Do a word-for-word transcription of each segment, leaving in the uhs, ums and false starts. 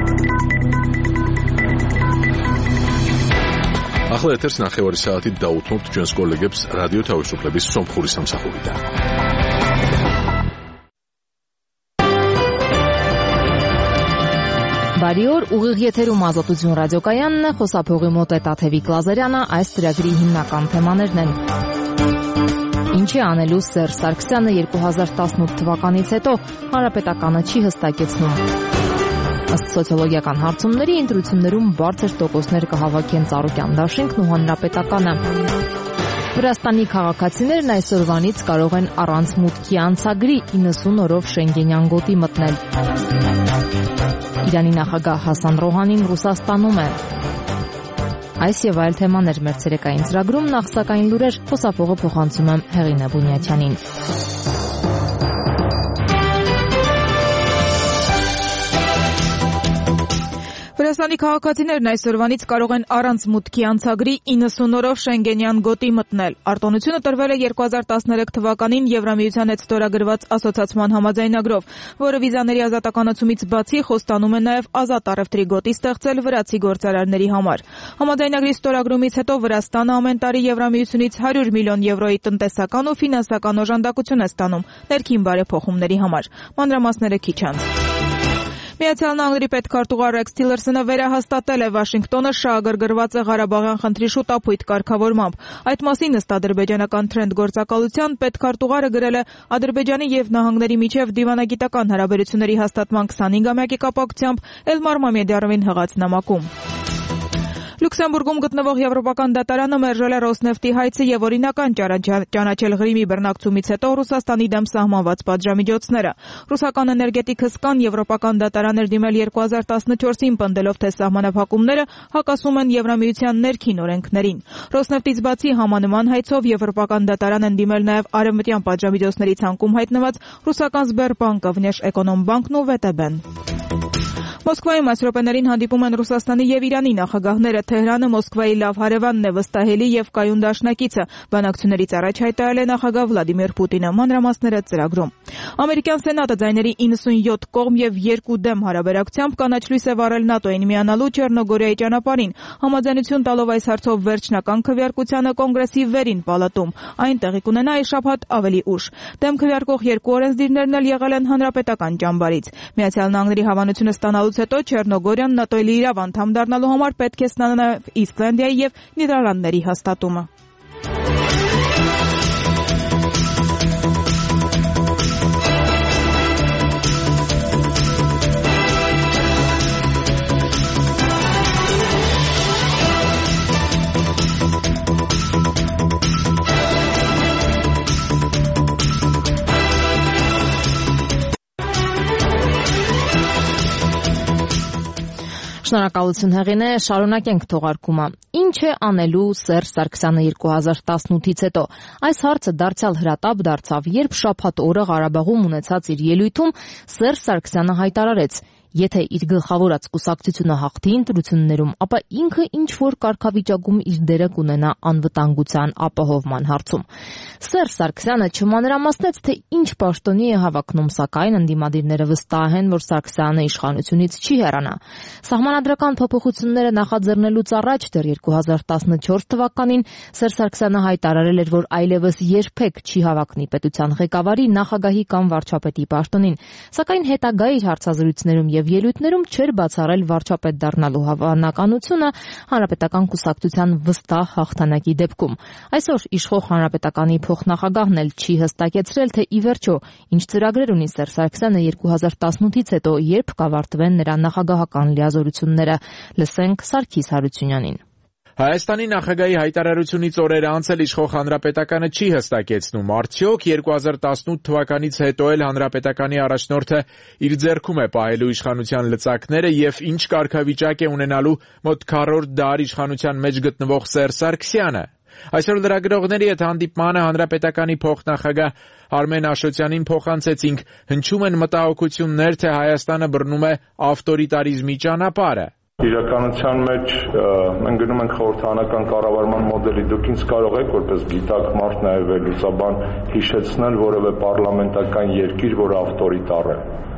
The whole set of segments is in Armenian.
ახლა ეთერს ნახევარი საათით დაუთმობთ ჩვენს კოლეგებს რადიო თავისუფლების სომხური სამსახურიდან. Բարի օր, ուղիղ եթերում Ազատություն ռադիոկայանն է, խոսափողի մոտ է Տաթևիկ Լազարյանը, այս ծրագրի հիմնական թեմաներն են. Ինչ է անելու Սերժ Սարգսյանը երկու հազար տասնութ թվականից հետո, հանրապետականը չի հստակեցնում. Ըստ սոցիոլոգիական հարցումների ընտրություններում բարձր տոկոսներ կհավաքեն Ծառուկյան դաշինքն ու հանրապետականը. Վրաստանի քաղաքացիներն այսօրվանից կարող են առանց մուտքի անցագրի իննսուն օրով Շենգենյան գոտի մտնել. Իրանի նախագահ Հասան Ռոհանին Ռուսաստանում է. Այս եւ այլ թեմաներ մեր ցերեկային ծրագրում, նախ սակայն լուրեր, խոսափողը փոխանցում եմ Հեղինե Բունյաթյանին. Վրաստանի քաղաքացիներն այսօրվանից կարող են առանց մուտքի անցագրի իննսուն օրով Շենգենյան գոտի մտնել. Արտոնությունը տրվել է երկու հազար տասներեք թվականին Եվրամիության հետ ստորագրված ասոցիացման համաձայնագրով, որը վիզաների ազատականացումից բացի խոստանում է նաև ազատ առևտրի գոտի ստեղծել վրացի գործարարների համար. Համաձայնագրի ստորագրումից հետո Վրաստանը ամեն տարի Եվրամիությունից հարյուր միլիոն եվրոյի տնտեսական ու ֆինանսական օժանդակություն է ստանում ներքին բարեփոխումների համար. Մանրամասները քիչ անց. Միացյալ Նահանգների պետքարտուղար Ռեքս Թիլերսոնը վերահաստատել է Վաշինգտոնը շահագրգռված է Ղարաբաղյան խնդրի շուտապույտ կարգավորմամբ. Այդ մասին ըստ ադրբեջանական Թրենդ գործակալության պետքարտուղարը գրել է Ադրբեջանի եւ նահանգների միջև դիվանագիտական հարաբերությունների հաստատման քսանհինգամյակի կապակցությամբ Էլմար Մամեդյարովին հղած նամակում. Լյուքսեմբուրգում գտնվող Եվրոպական դատարանը մերժել է Ռոսնեֆտի հայցը եւ օրինական ճանաչել Ղրիմի բռնակցումից հետո Ռուսաստանի դեմ սահմանված պատժամիջոցները. Ռուսական էներգետիկ հսկան Եվրոպական դատարան էր դիմել երկու հազար տասնչորսին պնդելով, թե սահմանափակումները հակասում են Եվրամիության ներքին օրենքներին. Ռոսնեֆտից բացի համանման հայցով Եվրոպական դատարան են դիմել նաեւ արևմտյան պատժամիջոցների ցանկում հայտնված ռուսական Սբերբանկը, Վնեշէկոնոմբանկն ու ՎՏԲ-ն. Մոսկվայում այս րոպեներին հանդիպում են Ռուսաստանի եւ Իրանի նախագահները. Թեհրանը Մոսկվայի լավ հարևանն է, վստահելի եւ կայուն դաշնակիցը. Բանակցություններից առաջ հայտարարել է նախագահ Վլադիմիր Պուտինը. Մանրամասները ծրագրում. Ամերիկյան Սենատը ձայների իննսունյոթ կողմ եւ երկու դեմ հարաբերակցությամբ կանաչ լույս է վառել ՆԱՏՕ-ին միանալու Չեռնոգորիայի ճանապարհին. Համաձայնություն տալով այս հարցով վերջնական քվեարկությանը Կոնգրեսի վերին պալատում. Այն տեղի կունենա այս շաբաթ ավելի ուշ. Դեմ քվեարկող երկու օրենսդիրներն էլ եղել են հանրապետական ճամբարից. Միացյալ Նահանգների հավանությունը ստանալուց հետո Չեռնոգորիան ՆԱՏՕ-ի լիիրավ անդամ դառնալու համար պետք է ստանա նաև Իսլանդիայի եւ Նիդերլանդների հաստատումը. Շնորհակալություն Հեղինե, շարունակենք թողարկումը. Ինչ է անելու Սերժ Սարգսյանը երկու հազար տասնութից հետո? Այս հարցը դարձյալ հրատապ դարձավ, երբ շաբաթ օրը Ղարաբաղում ունեցած իր ելույթում Սերժ Սարգսյանը հայտարարեց. Եթե իր գլխավորած կուսակցությունը հաղթի ընտրություններում, ապա ինքը ինչ-որ կարգավիճակում իր դերը կունենա անվտանգության ապահովման հարցում. Սերժ Սարգսյանը չմանրամասնեց, թե ինչ պաշտոնի է հավակնում, սակայն ընդդիմադիրները վստահ են, որ Սարգսյանը իշխանությունից չի հեռանա. Սահմանադրական փոփոխությունները նախաձեռնելուց առաջ դեռ երկու հազար տասնչորս թվականին Սերժ Սարգսյանը հայտարարել էր, որ այլևս երբեք չի հավակնի պետության ղեկավարի, նախագահի կամ վարչապետի պաշտոնին, սակայն հետագա իր հարցազրույցներում եւ ելույթներում չէր բացառել վարչապետ դառնալու հավանականությունը հանրապետական կուսակցության վստահ հաղթանակի դեպքում. Այսօր իշխող հանրապետականի փոխնախագահն էլ չի հստակեցրել, թե ի վերջո ինչ ծրագրեր ունի Սերժ Սարգսյանը երկու հազար տասնութից հետո, երբ կավարտվեն նրա նախագահական լիազորությունները. Լսենք Սարգիս Հարությունյանին. Հայաստանի նախագահի հայտարարությունից օրեր անց էլ իշխող հանրապետականը չի հստակեցնում, արդյոք երկու հազար տասնութ թվականից հետո էլ հանրապետականի առաջնորդը իր ձեռքում է պահելու իշխանության լծակները եւ ինչ կարգավիճակ է ունենալու մոտ քառորդ դար իշխանության մեջ գտնվող Սերժ Սարգսյանը։ Այսօր լրագրողների հետ հանդիպմանը հանրապետականի փոխնախագահ Արմեն Աշոտյանին փոխանցեցինք, հնչում են մտահոգություններ, թե Հայաստանը բռնում է ավտորիտարիզմի ճանապարհը։ Իրականության մեջ մենք գնում ենք խորհրդարանական կառավարման մոդելի, դուք ինձ կարող եք որպես գիտակ մարդ նաև վերլուծաբան հիշեցնել որևէ պարլամենտական երկիր, որը ավտորիտար է։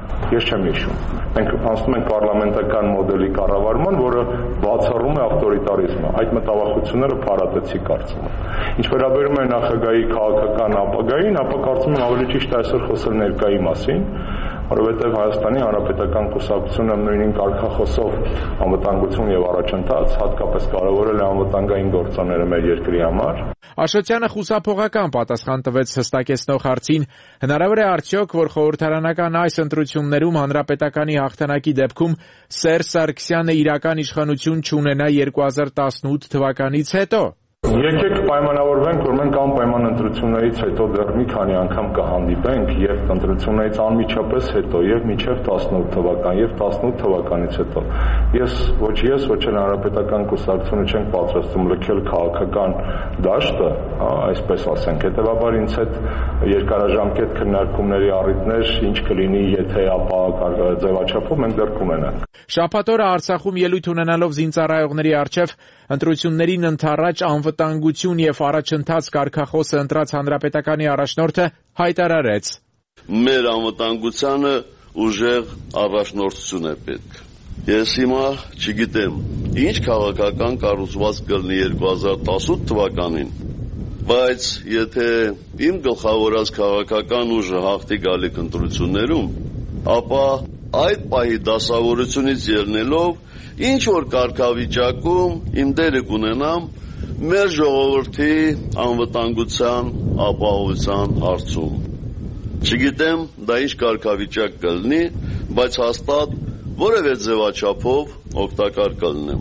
Ես չեմ հիշում։ Մենք անցնում ենք պարլամենտական մոդելի կառավարման, որը բացառում է ավտորիտարիզմը։ Այդ մտավախությունները փարատեցի կարծում եմ։ Ինչ վերաբերում է նախագահի քաղաքական ապագային, ապա կարծում եմ ավելի ճիշտ է այսօր խոսել ներկայի մասին, որովհետև Հայաստանի Հանրապետական կուսակցությունը նույնին կարգախոսով անվտանգություն եւ առաջընթաց հատկապես կարևորել է անվտանգային գործոնները մեր երկրի համար։ Աշոտյանը խուսափողական պատասխան տվեց հստակեցնող հարցին, հնարավոր է արդյոք, որ խորհրդարանական այս ընտրություններում Հանրապետականի հաղթանակի դեպքում Սերժ Սարգսյանը իրական իշխանություն չունենա երկու հազար տասնութ թվականից հետո։ Եկեք պայմանավորվենք, որ մենք անպայման ընտրություններից հետո դեռ մի քանի անգամ կհանդիպենք եւ ընտրություններից անմիջապես հետո եւ մինչեւ տասնութ թվական եւ տասնութ թվականից հետո։ Ես ոչ ես, ոչ էլ Հանրապետական կուսակցությունը չենք պատրաստում լքել քաղաքական դաշտը, այսպես ասենք, հետեւաբար ինձ հետ երկարաժամկետ քննարկումների առիթներ ինչ կլինի, եթե ապա ձևաչափով մենք դեռ կունենանք։ Շաբաթ օրը Արցախում ելույթ ունենալով զինծառայողների առջև ընտրություններին ընդառաջ անվտանգություն եւ առաջընթաց կարգախոսը ընտրած Հանրապետականի առաջնորդը հայտարարեց. Մեր անվտանգությանը ուժեղ առաջնորդություն է պետք։ Ես հիմա չգիտեմ, ինչ քաղաքական կառուցվածք կլինի երկու հազար տասնութ թվականին, բայց եթե իմ գլխավորած քաղաքական ուժը հաղթի գալիք ընտրություններում, ապա այդ պահի դասավորությունից ելնելով ինչ որ կարգավիճակում իմ դերը կունենամ մեր ժողովրդի անվտանգության ապահովության հարցում։ Չգիտեմ դա ինչ կարգավիճակ կլինի, բայց հաստատ որևէ ձևաչափով օգտակար կլինեմ։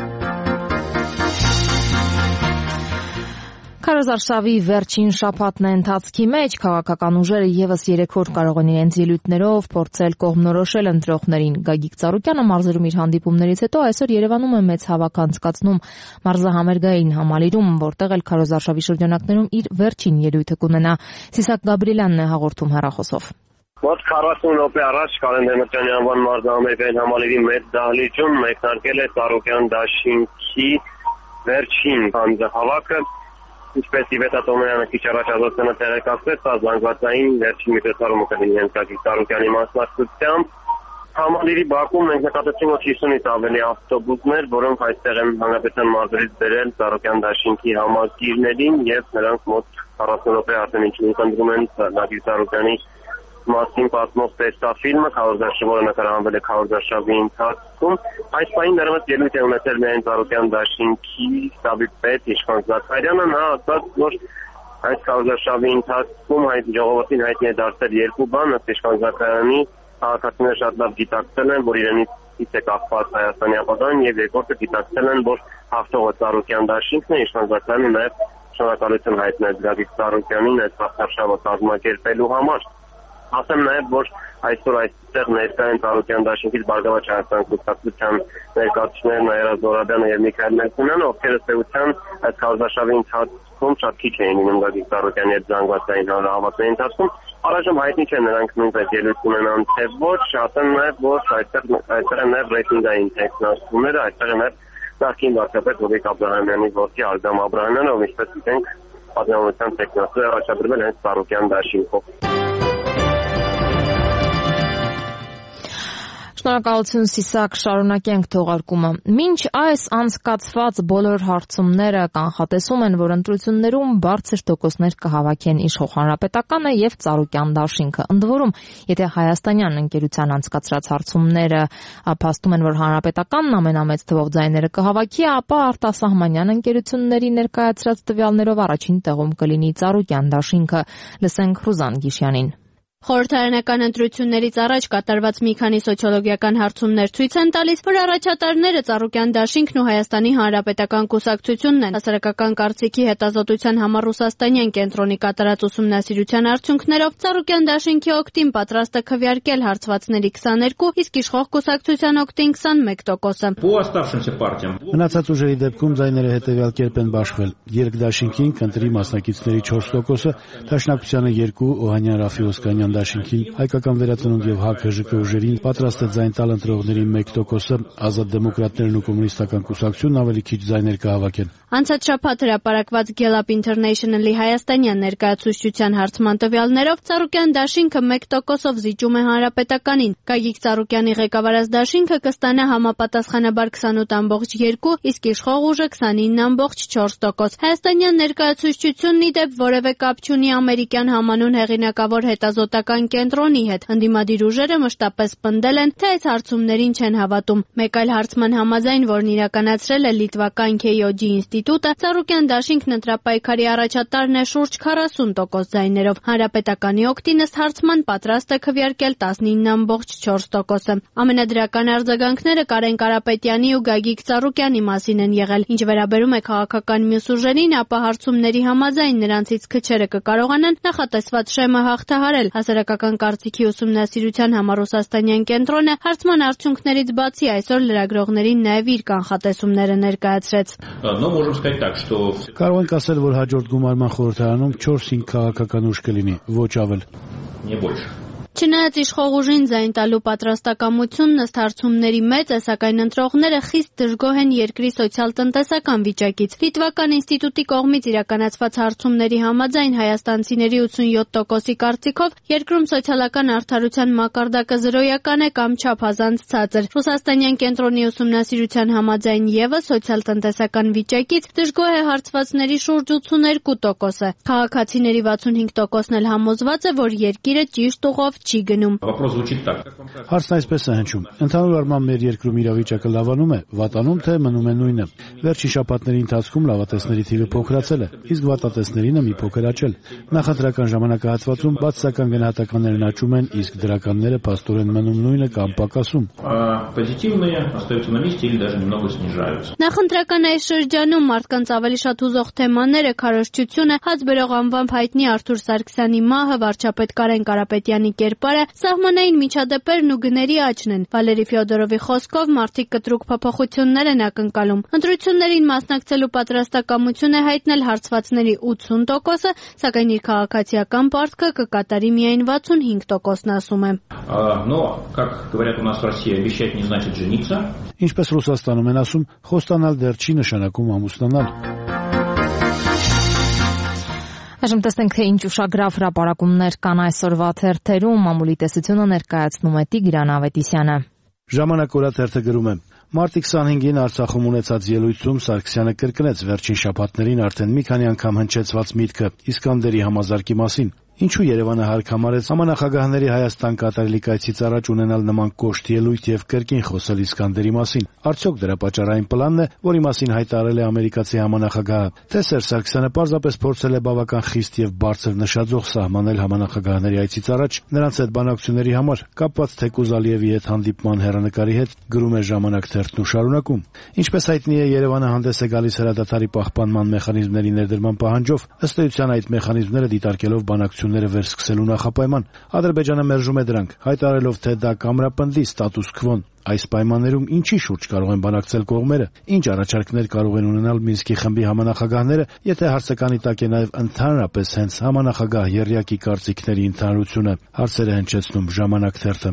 Քարոզարշավի վերջին շաբաթն է ընթացքի մեջ, քաղաքական ուժերը եւս երեք օր կարող են իրենց ելույթներով փորձել կողմնորոշել ընտրողներին։ Գագիկ Ծառուկյանը մարզերում իր հանդիպումներից հետո այսօր Երևանում է մեծ հավաք անցկացնում մարզահամերգային համալիրում, որտեղ էլ քարոզարշավի շրջանակներում իր վերջին ելույթը կունենա։ Սիսակ Գաբրիելյանն է հաղորդում հեռախոսով։ Մոտ քառասուն րոպե առաջ Կարեն Դեմիրճյանի անվան մարզահամերգային համալիրի մեծ դահլիճում մեկնարկել է Ծառուկյան դաշինքի վերջին հանձնահավաքը։ Ինչպես Իվետ Աթոմյանը քիչ առաջ ազատությունը տեղեկացրեց, զանգվածային վերջին միջոցառումը կլինի հենց Գագիկ Ծառուկյանի մասնակցությամբ։ Համալիրի բակում մենք նկատեցինք, որ հիսունից ավելի ավտոբուսներ, որոնք այստեղ են հանրապետության մարզերից բերել Ծառուկյան դաշինքի համակիրներին եւ նրանք մոտ քառասուն րոպե արդեն ինչ ընտրում են Գագիկ Ծառուկյանի մասին պատմող տեստաֆիլմը, քարոզարշավը նկարահանվել է քարոզարշավի ընթացքում։ Այս պահին դեռևս ելույթ է ունեցել միայն Ծառուկյան դաշինքի շտաբի պետ Իշխան Զաքարյանը, նա ասաց, որ այս քարոզարշավի ընթացքում հայտ ժողովրդին հայտնի է դարձել երկու բան, ըստ Իշխան Զաքարյանի քաղաքացիները շատ լավ գիտակցել են, որ իրենից է կախված Հայաստանի ապագան, եւ երկրորդը գիտակցել են, որ հաղթողը Ծառուկյան դաշինքն է։ Իշխան Զաքարյանը նաեւ շնորհակալություն հայտնեց Գագիկ Ծառուկյանին այս քարոզարշավը կազմակերպելու համար։ Ասեմ նաև, որ այսօր այստեղ ներկա են Ծառուկյան դաշինքից Բարգավաճ Հայաստան կուսակցության ներկայացուցիչներ Նաիրա Զոհրաբյանը եւ Միքայել Մելքոնյանը, ովքեր ըստ էության այս քարոզարշավի ընթացքում շատ քիչ էին լինում Գագիկ Ծառուկյանի հետ զանգվածային հանրահավաքների ընթացքում։ Առայժմ հայտնի չէ նրանք նույնպես ելույթ ունենան թե ոչ, ասեմ նաև, որ այստեղ այստեղ են նաև ռեյտինգային տեխնոլոգիաները, այստեղ է նաև նախկին վարչապետ Հովիկ Աբրահամյանի որդի Արգամ Աբրահամյանը, ով ինչպես գիտենք, պատմության տեխնոլոգիա առաջադրվել հենց Ծառուկյան դաշինքով։ Շնորհակալություն Սիսակ, շարունակենք թողարկումը։ Մինչ այս անցկացված բոլոր հարցումները կանխատեսում են, որ ընտրություններում բարձր տոկոսներ կհավաքեն իշխող Հանրապետականը եւ Ծառուկյան դաշինքը։ Ընդ որում, եթե հայաստանյան ընկերության անցկացրած հարցումները փաստում են, որ Հանրապետականն ամենամեծ թվով ձայները կհավաքի, ապա արտասահմանյան ընկերությունների ներկայացրած տվյալներով առաջին տեղում կլինի Ծառուկյան դաշինքը։ Լսենք Ռուզան Գիշյանին։ Խորհրդարանական ընտրություններից առաջ կատարված մի քանի սոցիոլոգիական հարցումներ ցույց են տալիս, որ առաջատարները Ծառուկյան դաշինքն ու Հայաստանի Հանրապետական կուսակցությունն են։ Հասարակական կարծիքի հետազոտության համար Ռուսաստանյան կենտրոնի կատարած ուսումնասիրության արդյունքներով Ծառուկյան դաշինքի օգտին պատրաստ է քվեարկել հարցվածների քսաներկու, իսկ իշխող կուսակցության օգտին քսանմեկ տոկոսը։ Մնացած ուժերի դեպքում ձայները հետևյալ կերպ են բաշխվել։ Երկդաշինքին կընտրի մասնակիցների չորս տոկոսը, Դաշնակցությանը երկու, Օհանյան Ռաֆի Օսկանյան Սահակյան դաշինքին, հայկական վերածնունդ եւ ՀԱԿ-ՀԺԿ ուժերին պատրաստ է ձայն տալ ընտրողների մեկ տոկոսը, Ազատ դեմոկրատներն ու կոմունիստական կուսակցությունն ավելի քիչ ձայներ կհավաքեն։ Անցած շաբաթ հրապարակված Gallup International-ի հայաստանյան ներկայացուցչության հարցման տվյալներով Ծառուկյան դաշինքը մեկ տոկոսով զիջում է Հանրապետականին։ Գագիկ Ծառուկյանի ղեկավարած դաշինքը կստանա համապատասխանաբար քսանութ ամբողջ երկու, իսկ իշխող ուժը քսանինը ամբողջ չորս տոկոս։ Հայաստանյան ներկայացուցչությունն ի դեպ որևէ կապ չունի ամերիկյան համանուն հեղինակավոր հետազոտական կենտրոնի հետ։ Ընդդիմադիր ուժերը մշտապես պնդել են, թե այս հարցումներին չեն հավատում։ Մեկ այլ հարցման համաձայն, որն իրականացրել է լիտվական Քեյոջի ինստիտուտը, Ծառուկյան դաշինքն ընտրապայքարի առաջատարն է շուրջ քառասուն տոկոս ձայներով։ Հանրապետականի օգտին ըստ հարցման պատրաստ է քվեարկել տասնինը ամբողջ չորս տոկոսը։ Ամենադրական արձագանքները Կարեն Կարապետյանի ու Գագիկ Ծառուկյանի մասին են եղել։ Ինչ վերաբերում է քաղաքական մյուս ուժերին, ապա հարցումների համաձայն նրանցից քչերը կկարողանան նախատեսված շեմը հաղթահարել։ Հասարակական կարծիքի ուսումնասիրության համառուսաստանյան կենտրոնը հարցման արդյունքներից բացի այսօր լրագրողներին նաև իր կանխատեսումները ներկայացրեց։ Կարող ենք ասել, որ հաջորդ գումարման խորհրդարանում չորս-հինգ քաղաքական ուժ կլինի, ոչ ավել։ Չնայած իշխող ուժին ձայն տալու պատրաստակամությունն ըստ հարցումների մեծ է, սակայն ընտրողները խիստ դժգոհ են երկրի սոցիալ-տնտեսական վիճակից։ Լիտվական ինստիտուտի կողմից իրականացված հարցումների համաձայն հայաստանցիների ութսունյոթ տոկոսի կարծիքով երկրում սոցիալական արդարության մակարդակը զրոյական է կամ չափազանց ցածր։ Ռուսաստանյան կենտրոնի ուսումնասիրության համաձայն ևս սոցիալ-տնտեսական վիճակից դժգոհ է հարցվածների շուրջ ութսուներկու տոկոսը։ Քաղաքացիների վաթսունհինգ տոկոսն էլ համոզված է, որ երկիրը ճիշտ ուղով չի գնում։ Հարցն այսպես է հնչում. ընդհանուր առմամբ մեր երկրում իրավիճակը լավանում է, վատանում թե մնում է նույնը։ Վերջին շաբաթների ընթացքում լավատեսների թիվը փոքրացել է, իսկ վատատեսներինը մի փոքր աճել։ Նախընտրական ժամանակահատվածում բացասական գնահատականներն աճում են, իսկ դրականները փաստորեն մնում նույնը կամ պակասում։ Նախընտրական այս շրջանում մարդկանց ավելի շատ հուզող թեմաները քարոզչությունը, հաց բերող անվամբ հայտնի Արթուր Սարգսյանի մահը, վարչապետ Կարեն Կարապետյանի կերպարը, սահմանային միջադեպերն ու գների աճն են։ Վալերի Ֆյոդորովի խոսքով մարդիկ կտրուկ փոփոխություններ են ակնկալում։ Ընտրություններին մասնակցելու պատրաստակամություն է հայտնել հարցվածների ութսուն տոկոսը, սակայն իր քաղաքացիական պարտքը կկատարի միայն վաթսունհինգ տոկոսն ասում է։ Ինչպես Ռուսաստանում են ասում, խոստանալ դեռ չի նշանակում ամուսնանալ։ Այժմ տեսնենք, թե ինչ ուշագրավ հրապարակումներ կան այսօրվա թերթերում։ Մամուլի տեսությունը ներկայացնում է Տիգրան Ավետիսյանը։ Ժամանակ օրաթերթը գրում է. Մարտի քսանհինգին Արցախում ունեցած ելույթում Սարգսյանը կրկնեց վերջին շաբաթներին արդեն մի քանի անգամ հնչեցված միտքը Իսկանդերի համազարկի մասին։ Ինչու Երևանը հարկ համարեց համանախագահների Հայաստան կատարելիք այցից առաջ ունենալ նման կոշտ ելույթ եւ կրկին խոսել Իսկանդերի մասին։ Արդյոք դրա պատճառային պլանն է, որի մասին հայտարարել է ամերիկացի համանախագահը, թե Սերժ Սարգսյանը պարզապես փորձել է բավական խիստ եւ բարձր նշաձող սահմանել համանախագահների այցից առաջ նրանց հետ բանակցությունների համար, կապված թեկուզ Ալիևի հետ հանդիպման հեռանկարի հետ, գրում է Ժամանակ թերթն ու շարունակում։ Ինչպես հայտնի է, Երևանը հանդես է գալիս հրադադարի պահպանման մեխանիզմների ներդրման պահանջով, ըստ էության այդ մեխանիզմները դիտարկելով բանակցությունները վերսկսելու նախապայման։ Ադրբեջանը մերժում է դրանք, հայտարարելով, թե դա կամրապնդի ստատուս քվոն։ Այս պայմաններում ինչի շուրջ կարող են բանակցել կողմերը, ինչ առաջարկներ կարող են ունենալ Մինսկի խմբի համանախագահները, եթե հարցականի տակ է նաև ընդհանրապես հենց համանախագահ եռյակի կարծիքների ընդհանրությունը, հարցերը հնչեցնում Ժամանակ թերթը։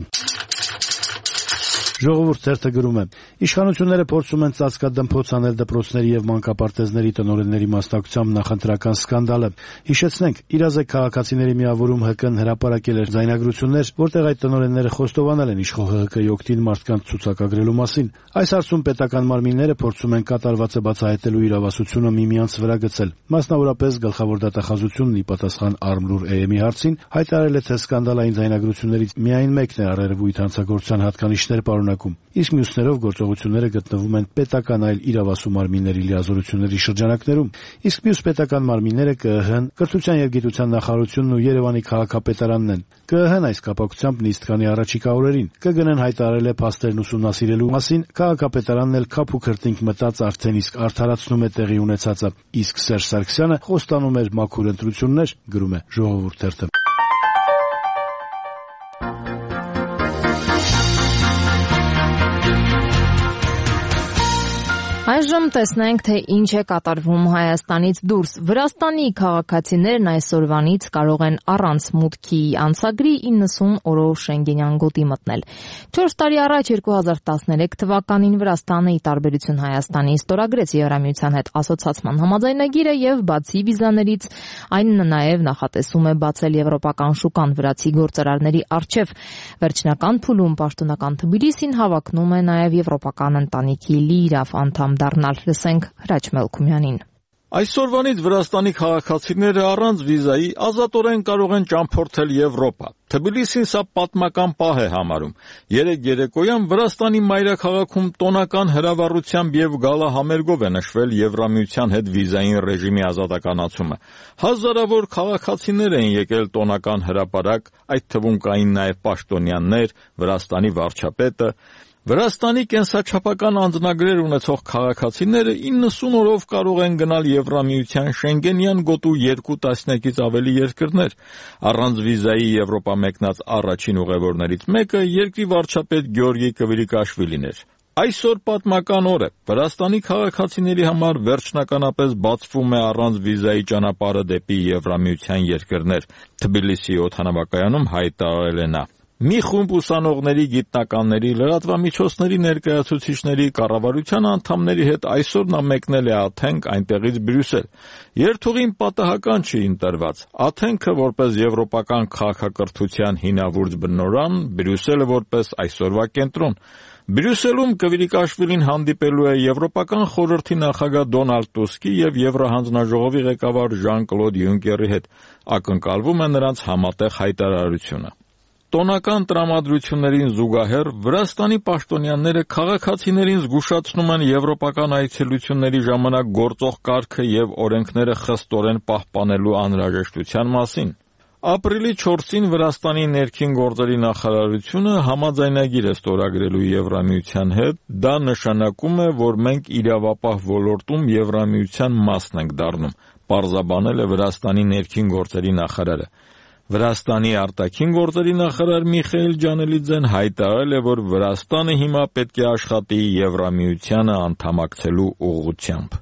Ժողովուրդ թերթը գրում է. Իշխանությունները փորձում են ծածկադմփոց անել դպրոցների եւ մանկապարտեզների տնօրենների մասնակցությամբ նախընտրական սկանդալը։ Հիշեցնենք, իրազեկ քաղաքացիների միավորում ՀԿ-ն հրապարակել էր ձայնագրություններ, որտեղ այդ տնօրենները խոստովանել են իշխող ՀՀԿ-ի օգտին մարդկանց ցուցակագրելու մասին։ Այս հարցում պետական մարմինները փորձում են կատարվածը բացահայտելու իրավասությունը միմյանց վրա գցել։ Մասնավորապես գլխավոր դատախազությունն ի պատասխան Արմլուր-ԷՄ-ի հարցին հայտարարել է, թե սկանդալային ձայնագրություններից միայն մեկն է առերևույթ հանցագործության հատկանիշներ ակում, իսկ մյուսներով գործողությունները գտնվում են պետական այլ իրավասու մարմինների լիազորությունների շրջանակներում, իսկ մյուս պետական մարմինները ԿԸՀ-ն, Կրթության եւ Գիտության նախարարությունն ու Երևանի քաղաքապետարանն են։ ԿԸՀ-ն այս կապակցությամբ նիստ կանի առաջիկա օրերին, ԿԳՆ-ն հայտարարել է փաստերն ուսումնասիրելու մասին, քաղաքապետարանն էլ քափ ու քրտինք մտած արդեն իսկ արդարացնում է տեղի ունեցածը, իսկ Սերժ Սարգսյանը խոստանում էր մաքուր ընտրություններ, գրում է Ժողովուրդ թերթը։ Այժմ տեսնենք, թե ինչ է կատարվում Հայաստանից դուրս։ Վրաստանի քաղաքացիներն այսօրվանից կարող են առանց մուտքի անցագրի իննսուն օրով Շենգենյան գոտի մտնել։ չորս տարի առաջ երկու հազար տասներեք թվականին Վրաստանը ի տարբերություն Հայաստանի ստորագրեց Եվրամիության հետ ասոցացման համաձայնագիրը եւ բացի վիզաներից այն նաեւ նախատեսում է բացել եվրոպական շուկան վրացի գործարարների առջեւ։ Վերջնական փուլում պաշտոնական Թբիլիսին հավակնում է նաեւ եվրոպական ընտանիքի լիիրավ անդամ դառնալ, լսենք Հրաչ Մելքումյանին։ Այսօրվանից Վրաստանի քաղաքացիները առանց վիզայի ազատորեն կարող են ճամփորդել Եվրոպա։ Թբիլիսին սա պատմական պահ է համարում։ Երեկ երեկոյան Վրաստանի մայրաքաղաքում տոնական հրավառությամբ եւ գալահամերգով է նշվել Եվրամիության հետ վիզային ռեժիմի ազատականացումը։ Հազարավոր քաղաքացիներ են եկել տոնական հրապարակ, այդ թվում կային նաեւ պաշտոնյաներ, Վրաստանի վարչապետը։ Վրաստանի կենսաչափական անձնագրեր ունեցող քաղաքացիները իննսուն օրով կարող են գնալ Եվրամիության Շենգենյան գոտու երկու տասնյակից ավելի երկրներ։ Առանց վիզայի Եվրոպա մեկնած առաջին ուղևորներից մեկը երկրի վարչապետ Գյորգի Կվիրիկաշվիլին էր։ Այսօր պատմական օր է։ Վրաստանի քաղաքացիների համար վերջնականապես բացվում է առանց վիզայի ճանապարհը դեպի Եվրամիության երկրներ։ Թբիլիսի օդանավակայանում հայտարարել է նա։ Մի խումբ ուսանողների, գիտնականների, լրատվամիջոցների ներկայացուցիչների, կառավարության անդամների հետ այսօր նա մեկնել է Աթենք, այնտեղից Բրյուսել։ Երթուղին պատահական չի ընտրված։ Աթենքը որպես եվրոպական քաղաքակրթության հինավուրց բնօրրան, Բրյուսելը որպես այսօրվա կենտրոն։ Բրյուսելում Կվիրիկաշվիլին հանդիպելու է Եվրոպական խորհրդի նախագահ Դոնալդ Տուսկի եւ Եվրահանձնաժողովի ղեկավար Ժան-Կլոդ Յունկերի հետ։ Ակնկալվում է նրանց համատեղ հայտարարությունը։ Տոնական տրամադրություններին զուգահեռ Վրաստանի պաշտոնյաները քաղաքացիներին զգուշացնում են եվրոպական այցելությունների ժամանակ գործող կարգը եւ օրենքները խստորեն պահպանելու անհրաժեշտության մասին։ Ապրիլի չորսին Վրաստանի ներքին գործերի նախարարությունը համաձայնագիր է ստորագրելու Եվրամիության հետ։ Դա նշանակում է, որ մենք իրավապահ ոլորտում Եվրամիության մասն ենք դառնում, պարզաբանել է Վրաստանի ներքին գործերի նախարարը։ Վրաստանի արտաքին գործերի նախարար Միխայիլ Ջանելիձեն հայտարարել է, որ Վրաստանը հիմա պետք է աշխատի Եվրամիությանը անդամակցելու ուղղությամբ։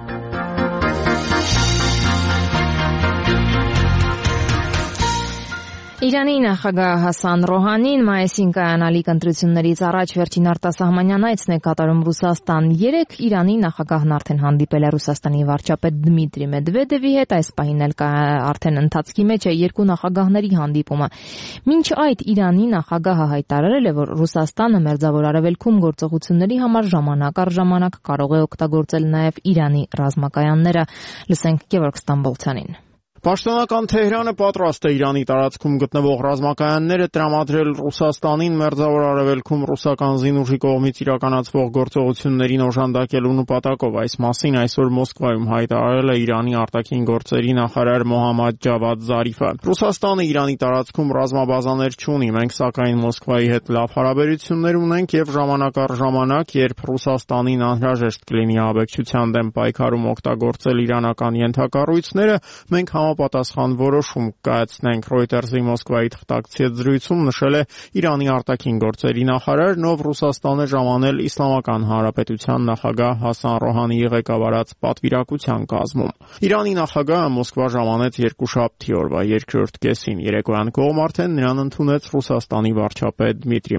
Իրանի նախագահ Հասան Ռոհանին մայիսին կայանալիք ընտրություններից առաջ վերջին արտասահմանյան այցն է կատարում Ռուսաստան։ Երեկ Իրանի նախագահն արդեն հանդիպել է Ռուսաստանի վարչապետ Դմիտրի Մեդվեդևի հետ, այս պահին էլ արդեն ընթացքի մեջ է երկու նախագահների հանդիպումը։ Մինչ այդ Իրանի նախագահը հայտարարել է, որ Ռուսաստանը Մերձավոր Արևելքում գործողությունների համար ժամանակ առ ժամանակ կարող է օգտագործել նաև Իրանի ռազմակայանները։ Լսենք Գևորգ Ստամբոլցյանին։ Պաշտոնական Թեհրանը պատրաստ է Իրանի տարածքում գտնվող ռազմակայանները տրամադրել Ռուսաստանին Մերձավոր Արևելքում ռուսական զինուժի կողմից իրականացվող գործողություններին օժանդակելու նպատակով։ Այս մասին այսօր Մոսկվայում հայտարարել է Իրանի արտաքին գործերի նախարար Մոհամմադ Ջավադ Զարիֆը։ Ռուսաստանը Իրանի տարածքում ռազմաբազաներ չունի, մենք սակայն Մոսկվայի հետ լավ հարաբերություններ ունենք եւ ժամանակ առ ժամանակ, երբ Ռուսաստանին անհրաժեշտ կլինի աբեկչության դեմ պայքարում օգտագործել իրանական ենթակառույցները, մենք պատասխան որոշում կայացնենք։ Reuters-ի Մոսկվայի թղթակցի հետ զրույցում նշել է Իրանի արտաքին գործերի նախարարն, ով Ռուսաստան է ժամանել Իսլամական Հանրապետության նախագահ Հասան Ռոհանիի ղեկավարած պատվիրակության կազմում։ Իրանի նախագահը Մոսկվա ժամանեց երկուշաբթի օրվա երկրորդ կեսին։ Երեկոյան կողմ արդեն նրան ընդունեց Ռուսաստանի վարչապետ Դմիտրի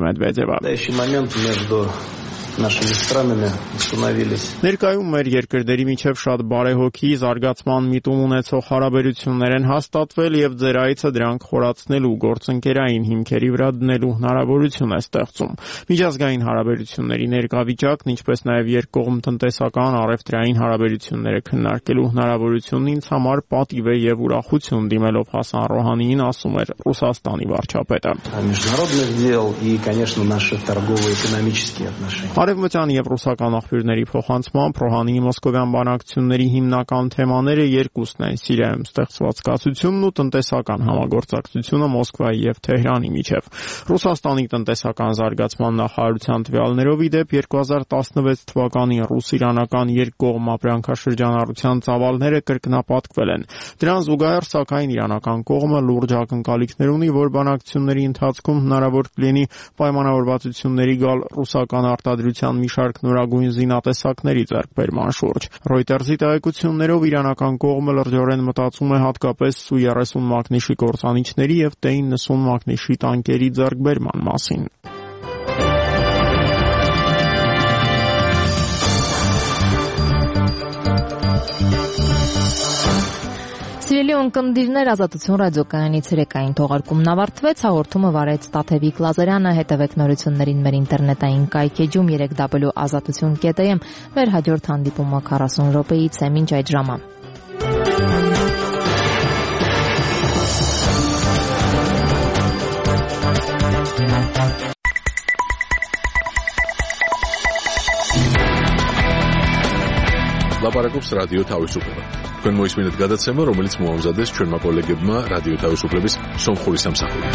Մեդվեդևը։ Нашими странами установились. Ներկայում մեր երկրների միջև շատ բարեհոգի զարգացման միտում ունեցող հարաբերություններ են հաստատվել եւ ձեր այցը դրանք խորացնելու գործընկերային հիմքերի վրա դնելու հնարավորություն է ստեղծում։ Միջազգային հարաբերությունների ներկա վիճակն, ինչպես նաեւ երկկողմ տնտեսական առևտրային հարաբերությունները քննարկելու հնարավորությունն ինձ համար պատիվ է եւ ուրախություն դիմելով Հասան Ռոհանիին, ասում էր Ռուսաստանի վարչապետը։ Международных дел и, конечно, наши торгово-экономические отношения. Արևմտյան եւ ռուսական աղբյուրների փոխանցմամբ Ռոհանիի մոսկովյան բանակցությունների հիմնական թեմաները երկուսն են՝ Սիրիայում ստեղծված կացությունն ու տնտեսական համագործակցությունը Մոսկվայի եւ Թեհրանի միջև։ Ռուսաստանի տնտեսական զարգացման նախարարության տվյալներով ի դեպ երկու հազար տասնվեց թվականի ռուս-իրանական երկկողմ ապրանքաշրջանառության ծավալները կրկնապատկվել են։ Դրան զուգահեռ, սակայն, իրանական կողմը լուրջ ակնկալիքներ ունի, որ բանակցությունների ընթացքում հնարավոր կլինի պայմանավորվածությունների գալ ռուսական արտադրության արտադրության մի շարք նորագույն զինատեսակների ձեռքբերման շուրջ։ Reuters-ի տեղեկություններով իրանական կողմը լրջորեն մտածում է հատկապես Սու երեսուն մակնիշի կործանիչների եւ Տե իննսուն մակնիշի տանկերի ձեռքբերման մասին։ Սիրելի ունկնդիրներ, Ազատություն ռադիոկայանի ցերեկային թողարկումն ավարտվեց, հաղորդումը վարեց Տաթևիկ Լազարյանը, հետևեք նորություններին մեր ինտերնետային կայքեջում երեք w ազատություն կետ am, մեր հաջորդ հանդիպումը քառասուն րոպեից է, մինչ այդ ժամը։ ლაპარაკობს რადიო თავისუფლება. თქვენ მოისმინეთ გადაცემა, რომელიც მოამზადეს ჩვენმა კოლეგებმა რადიო თავისუფლების სომხური სამსახური.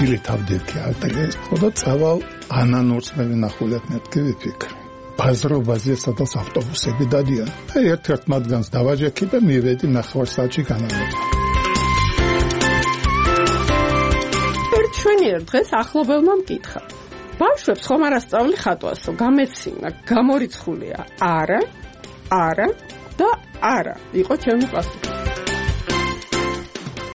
თბილი თავდირქი ალტეგეს ხოდა წავალ ანანურს მე ვინახულებ მეთქი ვიფიქრე ბაზრობაზე სადაც ავტობუსები დადიან და ერთ-ერთ მათგანს დავაჯექი და მივედი ნახევარ საათში განამეთა ერთ შვენიერ დღეს ახლობელმა მკითხა ბავშვებს ხომ არ ასწავლი ხატვასო გამეცინა გამორიცხულია არა არა და არა იყო ჩემი პასუხი